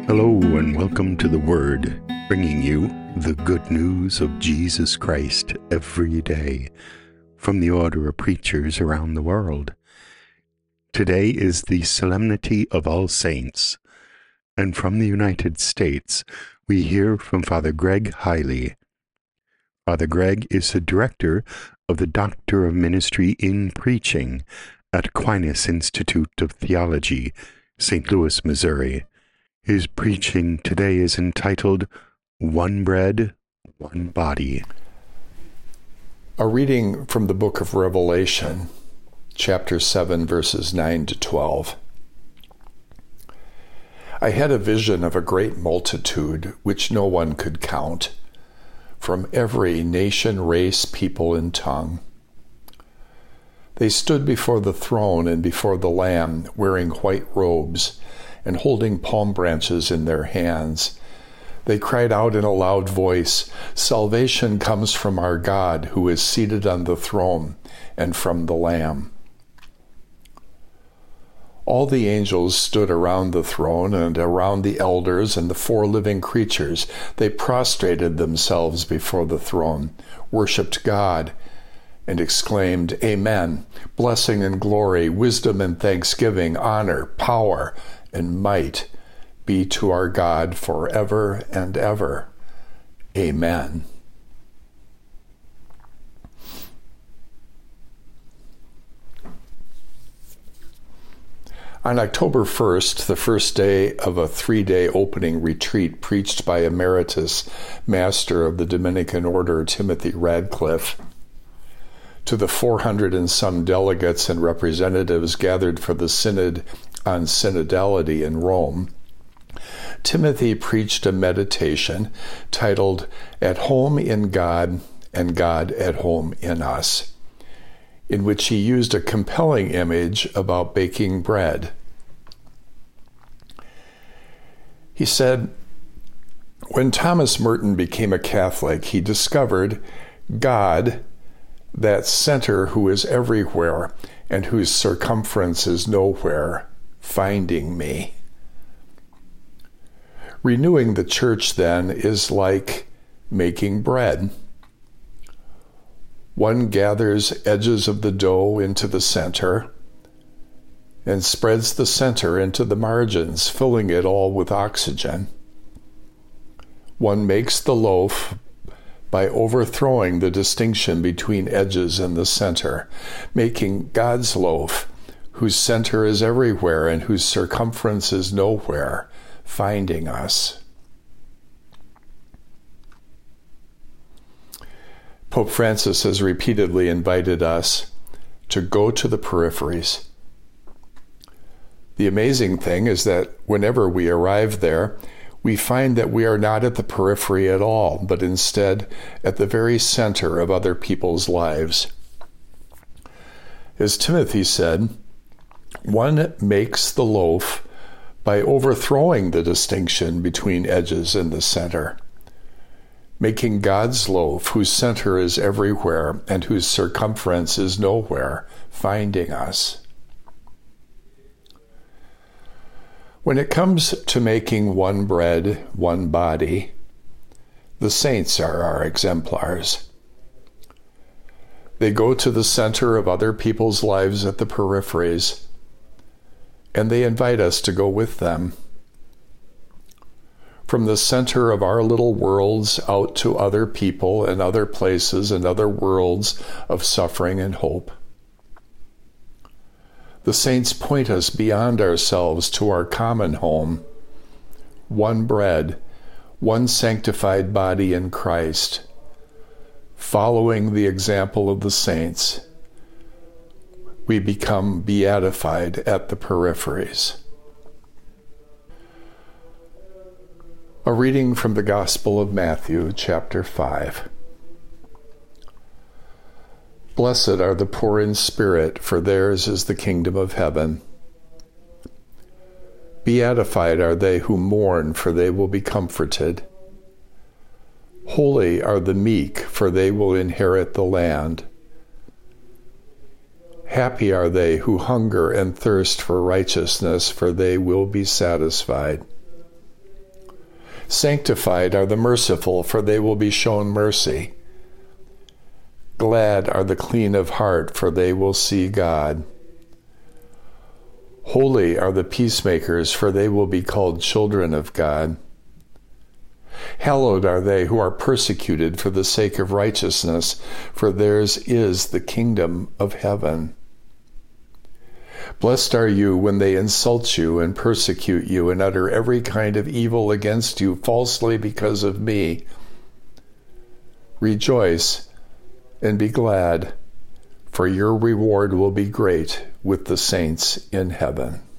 Hello and welcome to The Word, bringing you the good news of Jesus Christ every day from the order of preachers around the world. Today is the Solemnity of All Saints, and from the United States we hear from Father Greg Hiley. Father Greg is the director of the Doctor of Ministry in Preaching at Aquinas Institute of Theology, St. Louis, Missouri. His preaching today is entitled, One Bread, One Body. A reading from the book of Revelation, chapter 7, verses 9 to 12. I had a vision of a great multitude, which no one could count, from every nation, race, people, and tongue. They stood before the throne and before the Lamb, wearing white robes, and holding palm branches in their hands. They cried out in a loud voice, "Salvation comes from our God, who is seated on the throne, and from the Lamb." All the angels stood around the throne and around the elders and the four living creatures. They prostrated themselves before the throne, worshipped God, and exclaimed, "Amen. Blessing and glory, wisdom and thanksgiving, honor, power, and might be to our God forever and ever. Amen." On October 1st, the first day of a 3-day opening retreat preached by Emeritus Master of the Dominican Order Timothy Radcliffe, to the 400 and some delegates and representatives gathered for the Synod on Synodality in Rome, Timothy preached a meditation titled, "At Home in God and God at Home in Us," in which he used a compelling image about baking bread. He said, "When Thomas Merton became a Catholic, he discovered God, that center who is everywhere and whose circumference is nowhere, finding me." Renewing the church, then, is like making bread. One gathers edges of the dough into the center and spreads the center into the margins, filling it all with oxygen. One makes the loaf by overthrowing the distinction between edges and the center, making God's loaf, whose center is everywhere and whose circumference is nowhere, finding us. Pope Francis has repeatedly invited us to go to the peripheries. The amazing thing is that whenever we arrive there, we find that we are not at the periphery at all, but instead at the very center of other people's lives. As Timothy said, one makes the loaf by overthrowing the distinction between edges and the center, making God's loaf, whose center is everywhere and whose circumference is nowhere, finding us. When it comes to making one bread, one body, the saints are our exemplars. They go to the center of other people's lives at the peripheries, and they invite us to go with them. From the center of our little worlds out to other people and other places and other worlds of suffering and hope. The saints point us beyond ourselves to our common home, one bread, one sanctified body in Christ. Following the example of the saints, we become beatified at the peripheries. A reading from the Gospel of Matthew, chapter 5. Blessed are the poor in spirit, for theirs is the kingdom of heaven. Beatified are they who mourn, for they will be comforted. Holy are the meek, for they will inherit the land. Happy are they who hunger and thirst for righteousness, for they will be satisfied. Sanctified are the merciful, for they will be shown mercy. Glad are the clean of heart, for they will see God. Holy are the peacemakers, for they will be called children of God. Hallowed are they who are persecuted for the sake of righteousness, for theirs is the kingdom of heaven. Blessed are you when they insult you and persecute you and utter every kind of evil against you falsely because of me. Rejoice and be glad, for your reward will be great with the saints in heaven.